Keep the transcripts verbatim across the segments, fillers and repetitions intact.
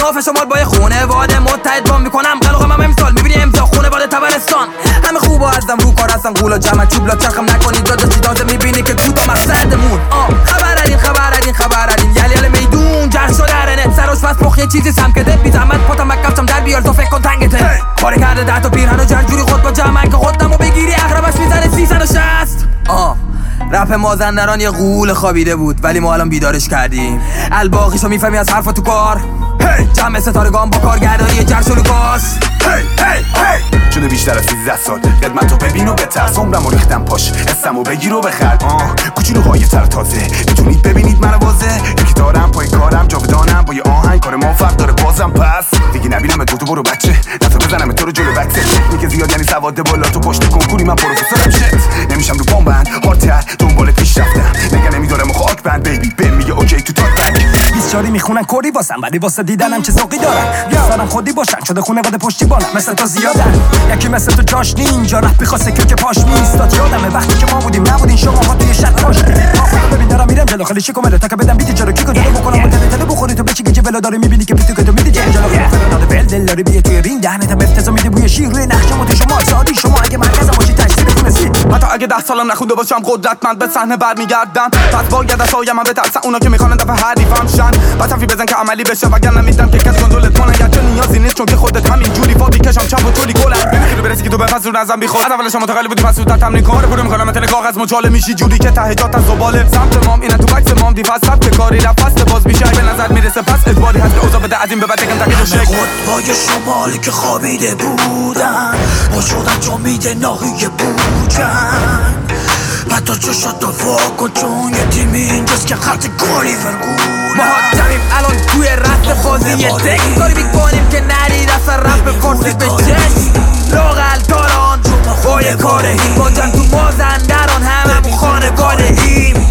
ناف شمال با یه خونواده متحد با میکنم قلقم هم امسال میبینی امضا خونواده تبرستان همه خوب و ازم رو کار هستن قولا جمع چوبلا چرخم نکنید جاده چی دازه میبینی که کودتا مقصدمون خبر ادین خبر ادین خبر ادین یلی یلی میدون جرح شده درنه سروش فست پخ یه چیزی سم کده بی زحمت پاتم مکفشم در بیار تو فکر کن تنگته کاری کرده ده تا پیرهن و جرجوری خود با جمع که خودم و بگیری اغربش میزنه سیصد و شصت آه رپ مازندران یه غول خوابیده بود ولی ما الان بیدارش کردیم الباقیشو میفهمی از حرفا تو کار جمع ستارگان با کارگردانی جرش و لوکاس شده بیشتر از سیزده سال قدمتو ببین و بترس عمرمو ریختم پاش حسمو بگیر و بخرد کوچولوهای تر تازه میتونید ببینید منو واضح یکی دارم پای کارم جاودانم با یه آهنگ کار ما فرق داره بازم پس دیگه نبینم تو تو برو بچه نفع بزنم تو رو جلو بکسه میگه زیاد یعنی سواد بالا تو پشت کنکوری من پروفسورم شت نمیشم رو پام بند هارتر دنبال پیش رفتم نگه نمیدارم خاک بند بیبی بهم میگه اوکی تو تاک بند بیست چاری میخونن کردی واسم ولی واسه دیدنم چه ذوقی دارن دوستارم خودی باشن شده خونواده پشتیبانم مثل تو زیادن یکی مثل تو جاش اینجا رفت می‌خواسته که پاش میستاد یادمه وقتی که ما بودیم نبودین شما ها توی شط باش ببین دارم میرم جلو خیلی شیکو ملو تا که بدم بیت جلو کیکو جلو بکنم و تله تله بخوری تو بچی که جلو داره میبینی که پیتو که تو میدی جلو جلو فرناده ول دل داره بیه توی رینگ دهنت هم افتضاح میده بوی شیر روی نقشم و تو شما سادی شما اگه مرکزم باشی تشریف تونستی حتی اگه ده سالم نخونده باشم قدرتمند به صحنه برمیگردم پس باید از سایه‌ام بترسن اونا که میخوان دفعه حریفم شن بعد حرفی بزن که عملی بشه وگرنه نمیدم که کسی کنترلت کنه گرچه نیازی نیست چون که خودت همین جوری فادی کشم چپ و طولی گلم نمیخوای برسی که تو بفس رو نظم بیخود از اولش متقلی بودی پس زودتر تمرین کن پرو میکنم مثل کاغذ مچاله میشی جوری که ته جات از زباله سمت مام اینا تو عکس مام دیفاس سبت کاری رفت فست باز میشه به نظر میرسه پس اجباری هست که اوضاع بده از این به بعد یکم تکیه شک خودهای شمالی که خوابیده بودن با شدن جامیده ناهی بودن حتی چشات رو واکن چون یه تیم اینجاست که خط کاری فرگونه ما جمعیم الان توی رست بازی یه تک کاری میکنیم که نرید اصلا رپ فارسی به چشم لاغل تاران با یه کاره با جن تو مازندران همه خانواده ایم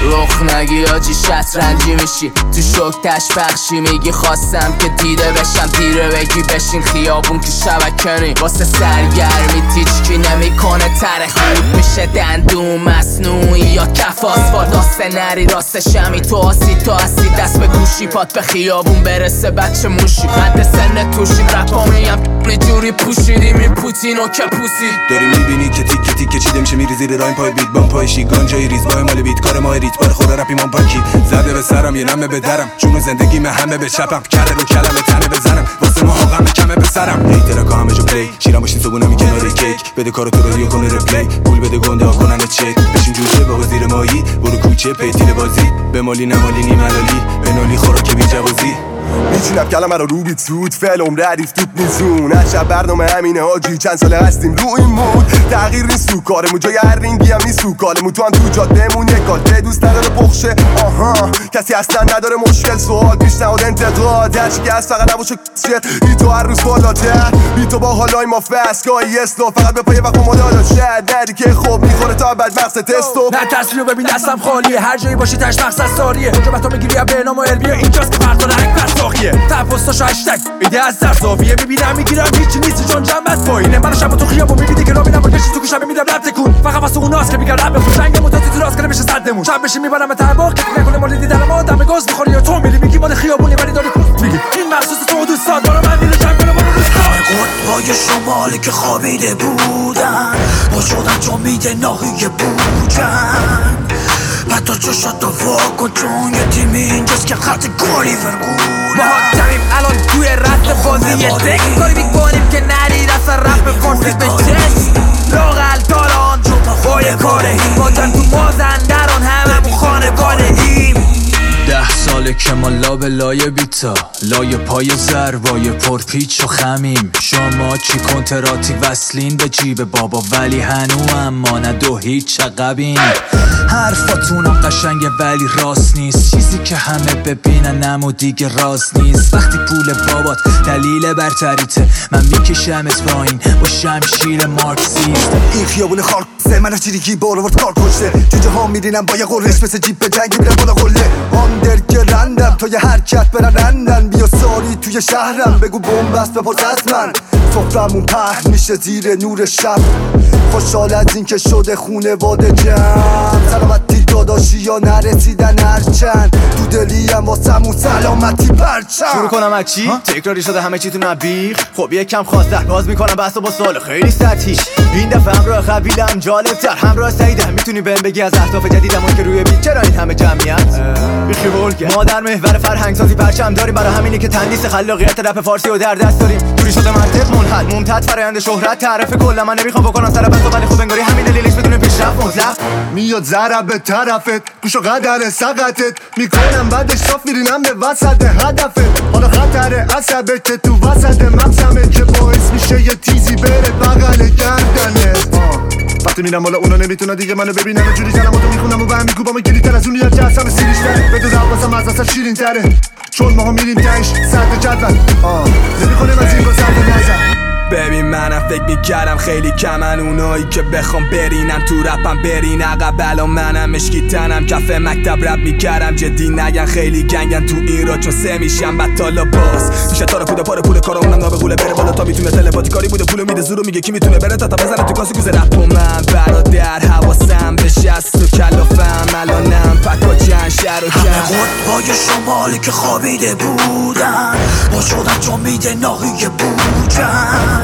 رخ نگی آجی شطرنجی میشی تو شک تش بخشی میگی خواستم که دیده بشم دیره بگی بشین خیابون که شبکنی واسه سرگرمی تیچکی نمیکنه تره خوب میشه دندون مصنوعی یا کف آسفالت داسته نری راست شمی تو آسی تو آسی دست به گوشی پات به خیابون برسه بچه موشی قد سن توشیم رپا میم جوری پوشیدیم این پوتینو که پوسید داری میبینی که تیک تیک چیده میشه میری زیر رایم پای بیت بام پای شیگان جای ریز بای مال بیت کار ما ریت بار خدا رپی من پاکی زده به سرم یه نمه به درم چون زندگی من همه به چپم کره رو کلمه تنه بزنم واسه ما غم کمه به سرم هیترا همه جو پلی شیرم باشین صبونم کنار کیک بده کارو تو رو کنه ریپلی پول بده گنده ها کنن چک بشین جوشه با وزیر مایی برو کوچه پیتیل بازی به مالی نمالی نی ملالی به نالی خوراک بی جوازی میچینم کلمه رو رو بیت سود فعل عمره عریف توپ نیزون هر شب برنامه همینه حاجی چند ساله هستیم رو این مود تغییر نیست تو کارمون جای هر رینگی هم نیست تو کالمون تو هم تو جادهمون یک کالته دوست نداره پخشه آها کسی اصلا نداره مشکل سوال پیشنهاد انتقاد هرچی که هست فقط نباشه شت بی تو هر روز بالاتر بی تو با حالای ما فسکایی اسلو فقط به پای وقت مدالا شد ندی که خوب میخوره تا بعد مقصد تستو نه تصویر ببین دستم خالیه هر جایی باشی تاش مقصد ساریه اونجا تو میگیری به نام علمیه اینجاست که فردا رنگ پساخیه تپوستاشو هشتگ ایده از در زاویه میبینم میگیرم هیچی نیستی چون جنبت پایینه منو شب تو خیابون میبینی که رابینم با کشی تو گوشم میدم رب تکون فقط واسه اوناست که میگن رب بخون جنگ متاتی تو راست کنه بشه صدمون شب بشی میبرم به تباق که نکنه مال دیدن ما دم گاز میخوری یا تو میلی میگی مال خیابونی ولی داری پوست میگی این مخصوص تو دوستات برو من میره جنگ کنه برو قطبای شمالی که خوابیده بودن با شدن جامیده ناهی بودن حتی چشات رو واکن چون یه تیم اینجاست که خط کاری فرگونه ما جمعیم الان توی رست بازی یه تک کاری میکنیم که نرید اصلا رپ فارسی به چشم لاغل تاران با یه کاره با جن تو مازندران همه خانواده ایم ده ساله که ما لاب لای بیتا لای پای زروای پرپیچ و خمیم شما چی کنتراتی وصلین به جیب بابا ولی هنو اما نه دو هیچ عقبین حرفاتونم قشنگه ولی راست نیست چیزی که همه ببینن نمو دیگه راز نیست وقتی پول بابات دلیل برتریته من میکشمت پایین با شمشیر مارکسیست این خیابون خارکسه من از چیریکی بالا ورد کار کشته جوجه ها میرینم با یه قرش مثل جیب به جنگی میرم بالا قله آندرگرندم تا یه حرکت برن رندن بیا ساری توی شهرم بگو بومبست بپرس از من سفرمون پهن میشه زیر نور شب خوشحال از این که شده خونواده جمع سلامتی داداشی یا نرسیدن هرچند تو دلیم واسمون سلامتی پرچم. شروع کنم از چی؟ تکراری شده همه چی تو نبیخ. خب یکم خواسته باز میکنم بحثو با سوال خیلی سطحیش. این دفعه همراه خبیلم جالب‌تر همراه سعیدم. میتونی بهم بگی از اهداف جدیدم اون که روی بیت چرا این همه جمعیت؟ بیخی ولگه ما در محور فرهنگ سازی پرچم داریم. برای همینه که تندیس خلاقیت رپ فارسی و در دست داریم. جوری شده منطق منحل ممتد فرآیند شهرت تعرف کلا. من نمیخوام بکنم سر بس ولی خب انگاری همین دلیلش بدون پیشرفت مطلق میاد ضرب به طرفت گوش و قدر سقطت میکنم بعدش صاف میرینم به وسط هدفت. حالا خطر عصبه که تو وسط مغزمه که باعث میشه یه تیزی بره بغل گردنت. وقتی میرم بالا اونا نمیتونن دیگه منو ببینن و جوری جلماتو میخونم و به هم میکوبام گلیتر از اون یاد جسم سیریشتره. بدون حواسم از اصلا شیرین تره چون ماها میریم تنش سرد جدول نمیخونیم از این با سرد نزن. ببین منم فکر میکردم خیلی کمن اونایی که بخوام برینم تو رپم برین عقب. الان منم مشکی تنم کف مکتب رپ میکردم جدی نگن خیلی گنگن تو این را چون سه میشم بطالا باز میشه تا رو پوده پاره پول کارا اونم نابه قوله بره بالا تا میتونه تلپاتی کاری بوده پولو میده زورو میگه کی میتونه بره تا تا بزنه تو کاسه کوزه رپ و من برادر حواسم به شست و کلافم الانم پکا چند شهر و همه خودبای شمالی که خوابیده بودن با شدن چون میده ناهی بودن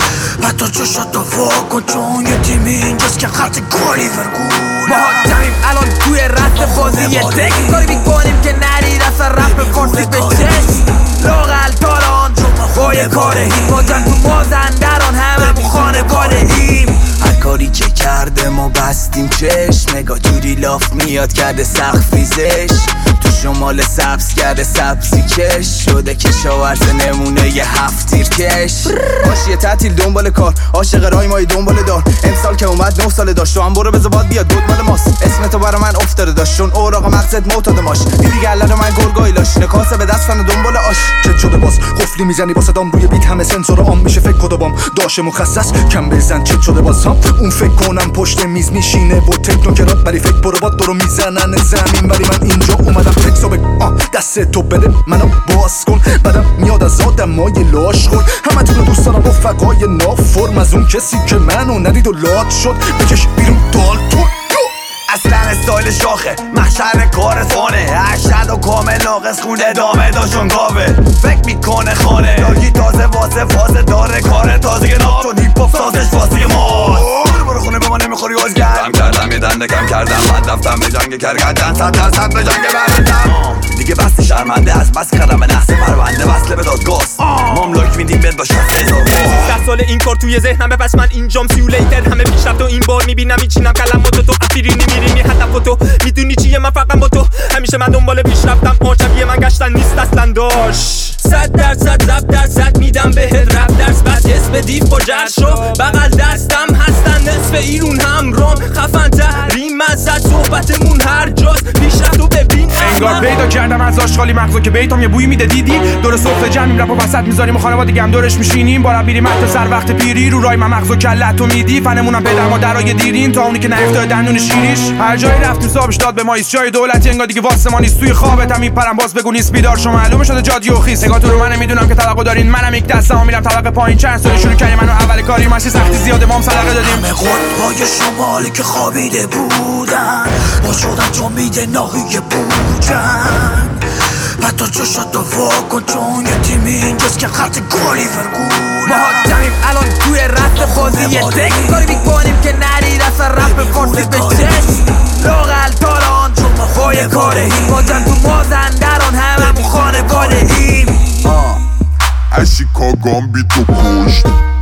حتی چشات رو واکن چون یه تیمی اینجاست که خط گلی فرگونه. ما جمعیم الان توی رست بازی یه تک کاری میکنیم که نرید اصلا رپ فارسی به چشم لاغل تالان با یه کاره با جن تو مازندران همه بو خانه باده ایم. هر کاری که کرده ما بستیم چشم نگاه جوری لاف میاد کرده سقف ریزش تو شمال سبز کرده سبزی کش شده کشاورز نمونه یه هفت تیر کش. باشه یه تعطیل دنبال کار عاشق رای مایی دنبال دار امسال که اومد نه ساله داشت تو هم برو بذار باد بیاد دود مال ماست اسمتو برا من افتاده داشت چون اوراق مغزت معتاد ماش دیدی گله رو من گرگایی لاش نکاسه به دستن دنبال آش. چت شده باز قفلی میزنی با صدام روی بیت همه سنسور عام میشه فکر کدوم داشه مخصص کم بزن. چت شده باز هم اون فکر کنم پشت میز میشینه و تکنوکرات ولی فکر برو باد دورو میزنن زمین ولی من اینجا اومدم تکسو بگ دست تو بده منو باز کن بعدم میاد از آدمای لاش خور همه تو دوست دارم رفقای نافرم از اون کسی که منو ندید و لات شد بکش بیرون دالتون. اصلا استایل شاخه محشر کار فانه اشد و کامل ناقص خونه دامه داشون گاوه فکر میکنه خانه لاگی تازه واسه فازه داره کار تازه ناب چون هیپ هاپ سازش فازی ماست. برو برو خونه به ما نمیخوری آزگر کم کردم یه دنده کم کردم من رفتم به جنگ کرگردن صد درصد به جنگ برندم دیگه بستی شرمنده از بس کردم به نحس پرونده وصله به دادگاست ماملاک میدیم بد باشه هزار ده سال این کار توی ذهنمه پس من اینجام سیولیتر همه پیشرفت و این بار میبینم میچینم کلماتو تو افیرینی میرینی هدف تو میدونی چیه من فقط با تو همیشه من دنبال پیشرفتم آشبیه من گشتن نیست اصلا داشت صد درصد رب درصد میدم بهت رب درس بعد اسم دیف با جرشو بغل دستم هستن نصف ایرون هم رام خفن تحریم مزد صحبتمون هر جاست پیشرفت و ببین انگار پیدا کردم از آشغالی مغزو که بیتام یه بویی میده دیدی دور سفره جمعیم رپ و وسط میذاریم و خانوادگی هم دورش میشینیم با رپ میریم حتی سر وقت پیری رو رای من مغزو کلتو میدی فنمونم پدر مادرای دیرین تا اونی که نیفتاد دندون شیریش هر جایی رفتیم صابش داد به ما ایست جای دولتی انگار دیگه واسه ما نیست توی خوابت هم میپرم باز بگو نیست بیدار شما معلومه شده جادی و خیس نگاه تو رو من نمیدونم که طلاقو دارین منم یک دستم میرم طلاق پایین چند سال شروع کردیم منو اول کاری ماشی سختی زیاده مام صدقه دادیم همه خودبای شمالی که خوابیده بودن با شدن چون میده ناهی بودن حتی چشات رو واکن چون یه تیمی اینجاست که خط گلی فرگونه. ما جمعیم الان توی رست بازی یه تک کاری میکنیم که نرید اصلا رپ فارسی به چشم لاغل تالان با یه کاره با جن تو مازندران همه بو خانه باده ایم. اشیکاگام بی تو پشت